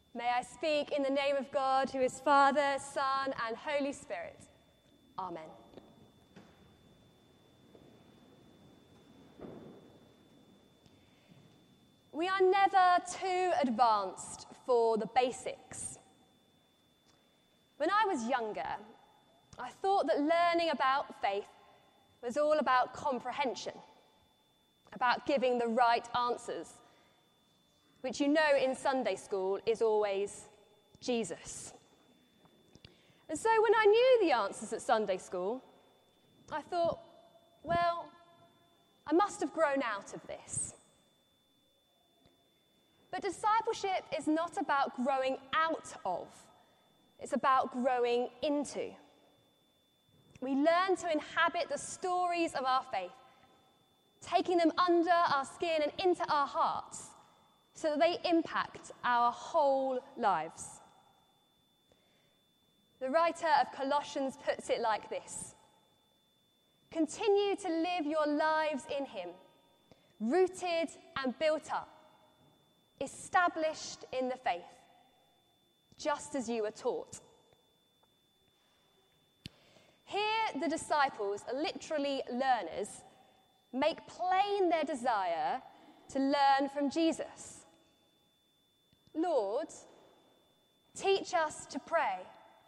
May I speak in the name of God, who is Father, Son, and Holy Spirit. Amen. We are never too advanced for the basics. When I was younger, I thought that learning about faith was all about comprehension, about giving the right answers, which you know in Sunday school is always Jesus. And so when I knew the answers at Sunday school, I thought, well, I must have grown out of this. But discipleship is not about growing out of, it's about growing into. We learn to inhabit the stories of our faith, taking them under our skin and into our hearts, so that they impact our whole lives. The writer of Colossians puts it like this: continue to live your lives in him, rooted and built up, established in the faith, just as you were taught. Here, the disciples, literally learners, make plain their desire to learn from Jesus. Lord, teach us to pray.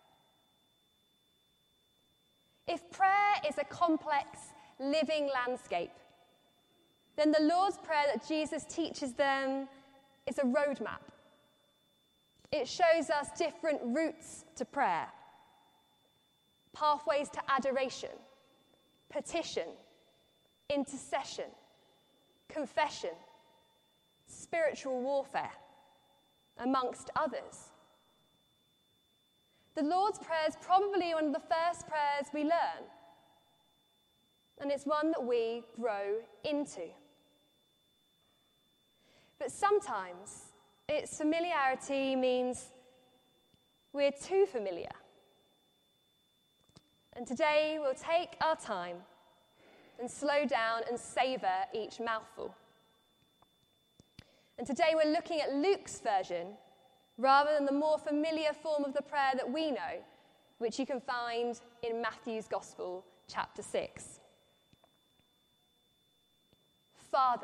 If prayer is a complex, living landscape, then the Lord's Prayer that Jesus teaches them is a roadmap. It shows us different routes to prayer, pathways to adoration, petition, intercession, confession, spiritual warfare, amongst others. The Lord's Prayer is probably one of the first prayers we learn, and it's one that we grow into. But sometimes its familiarity means we're too familiar. And today we'll take our time and slow down and savor each mouthful. And today we're looking at Luke's version rather than the more familiar form of the prayer that we know, which you can find in Matthew's Gospel, chapter 6. Father.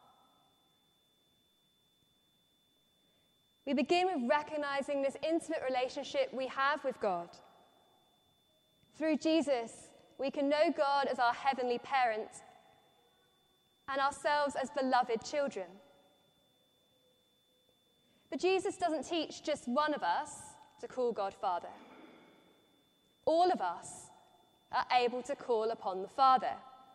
We begin with recognizing this intimate relationship we have with God. Through Jesus, we can know God as our heavenly parent and ourselves as beloved children. But Jesus doesn't teach just one of us to call God Father. All of us are able to call upon the Father.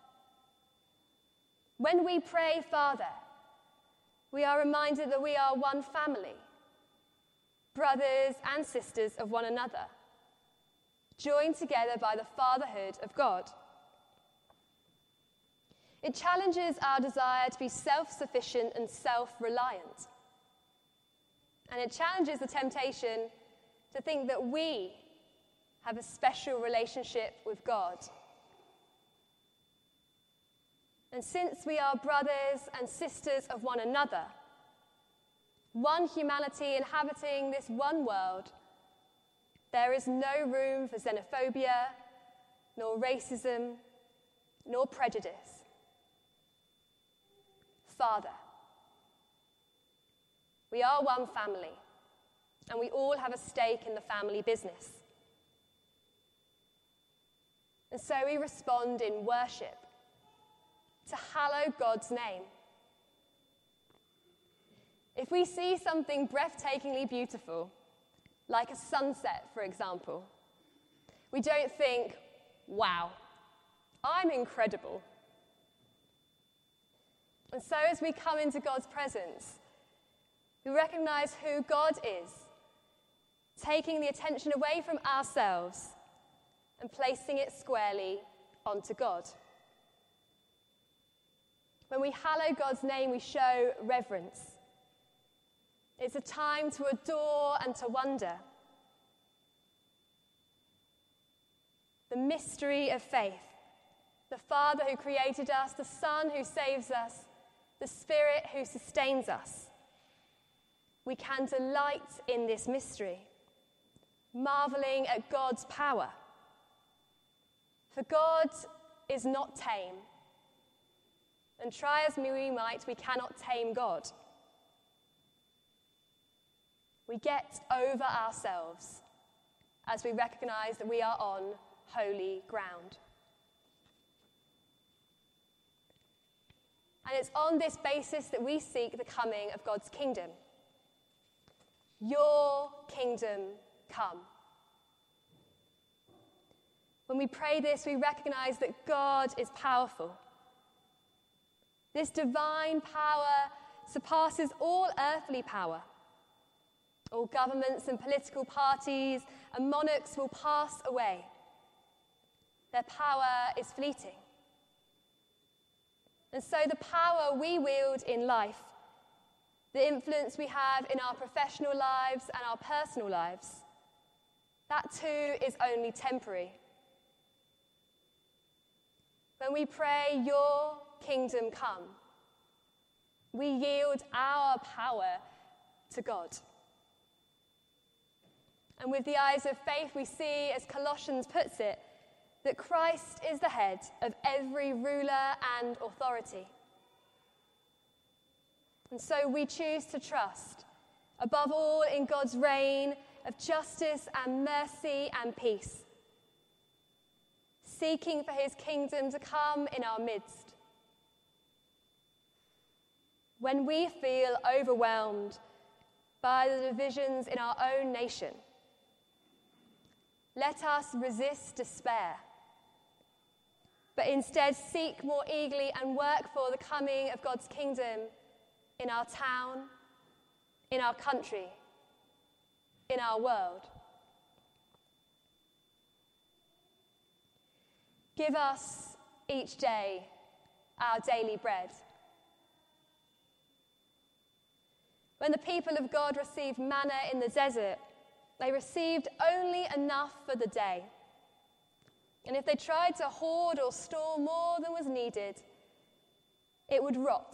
When we pray, Father, we are reminded that we are one family, brothers and sisters of one another, joined together by the fatherhood of God. It challenges our desire to be self-sufficient and self-reliant. And it challenges the temptation to think that we have a special relationship with God. And since we are brothers and sisters of one another, one humanity inhabiting this one world, there is no room for xenophobia, nor racism, nor prejudice. Father, we are one family, and we all have a stake in the family business. And so we respond in worship to hallow God's name. If we see something breathtakingly beautiful, like a sunset, for example, we don't think, wow, I'm incredible. And so as we come into God's presence, we recognize who God is, taking the attention away from ourselves and placing it squarely onto God. When we hallow God's name, we show reverence. It's a time to adore and to wonder. The mystery of faith, the Father who created us, the Son who saves us, the Spirit who sustains us. we can delight in this mystery, marveling at God's power. For God is not tame, and try as we might, we cannot tame God. We get over ourselves as we recognize that we are on holy ground. And it's on this basis that we seek the coming of God's kingdom. Your kingdom come. When we pray this, we recognize that God is powerful. This divine power surpasses all earthly power. All governments and political parties and monarchs will pass away. Their power is fleeting. And so the power we wield in life, the influence we have in our professional lives and our personal lives, that too is only temporary. When we pray, your kingdom come, we yield our power to God. And with the eyes of faith, we see, as Colossians puts it, that Christ is the head of every ruler and authority. And so we choose to trust, above all, in God's reign of justice and mercy and peace, seeking for his kingdom to come in our midst. When we feel overwhelmed by the divisions in our own nation, let us resist despair, but instead seek more eagerly and work for the coming of God's kingdom in our town, in our country, in our world. Give us each day our daily bread. When the people of God received manna in the desert, they received only enough for the day. And if they tried to hoard or store more than was needed, it would rot.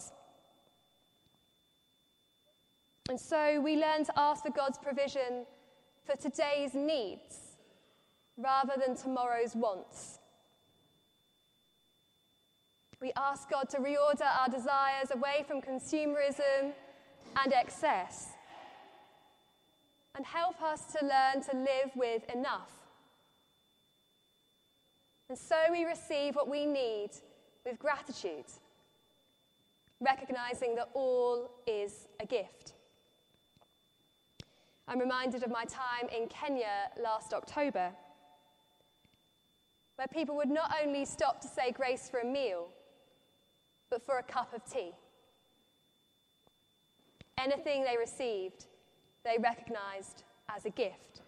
And so we learn to ask for God's provision for today's needs rather than tomorrow's wants. We ask God to reorder our desires away from consumerism and excess, and help us to learn to live with enough. And so we receive what we need with gratitude, recognizing that all is a gift. I'm reminded of my time in Kenya last October, where people would not only stop to say grace for a meal, but for a cup of tea. Anything they received, they recognized as a gift.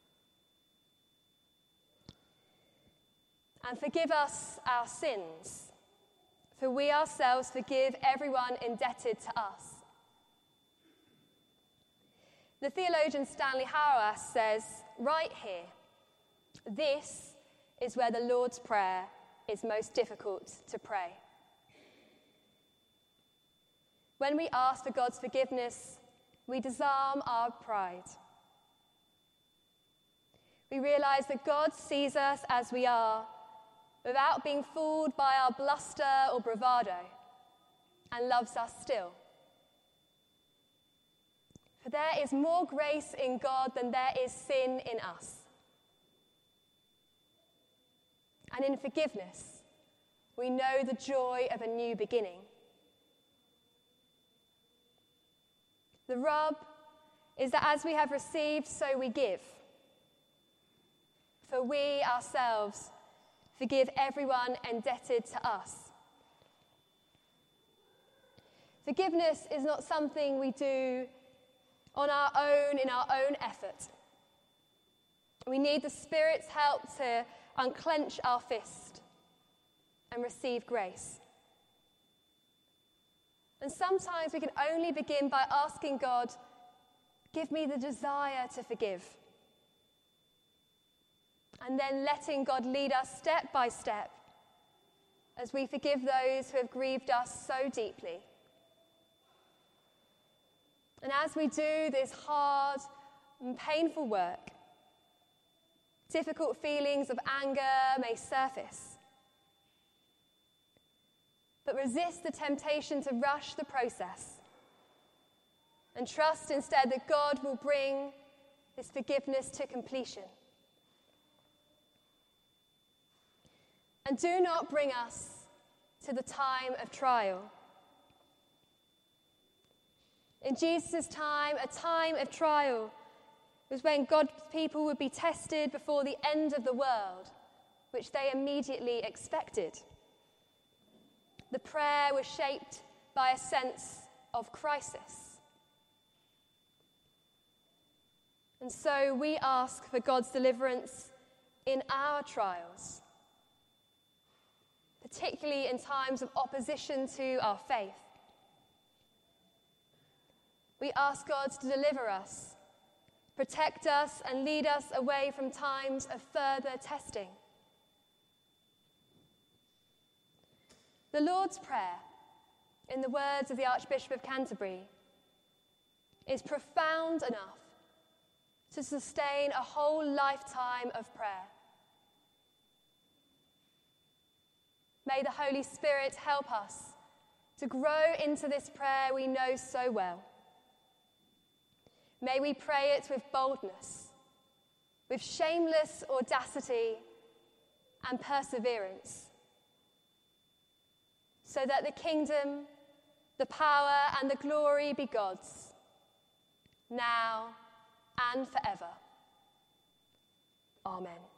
And forgive us our sins, for we ourselves forgive everyone indebted to us. The theologian Stanley Hauerwas says, right here, this is where the Lord's Prayer is most difficult to pray. When we ask for God's forgiveness, we disarm our pride. We realize that God sees us as we are, without being fooled by our bluster or bravado, and loves us still. For there is more grace in God than there is sin in us. And in forgiveness, we know the joy of a new beginning. The rub is that as we have received, so we give. For we ourselves forgive everyone indebted to us. Forgiveness is not something we do on our own, in our own effort. We need the Spirit's help to unclench our fist and receive grace. And sometimes we can only begin by asking God, give me the desire to forgive. And then letting God lead us step by step as we forgive those who have grieved us so deeply. And as we do this hard and painful work, difficult feelings of anger may surface. But resist the temptation to rush the process and trust instead that God will bring this forgiveness to completion. And do not bring us to the time of trial. In Jesus' time, a time of trial was when God's people would be tested before the end of the world, which they immediately expected. The prayer was shaped by a sense of crisis. And so we ask for God's deliverance in our trials, particularly in times of opposition to our faith. We ask God to deliver us, protect us, and lead us away from times of further testing. The Lord's Prayer, in the words of the Archbishop of Canterbury, is profound enough to sustain a whole lifetime of prayer. May the Holy Spirit help us to grow into this prayer we know so well. May we pray it with boldness, with shameless audacity and perseverance, so that the kingdom, the power, and the glory be God's, now and forever. Amen.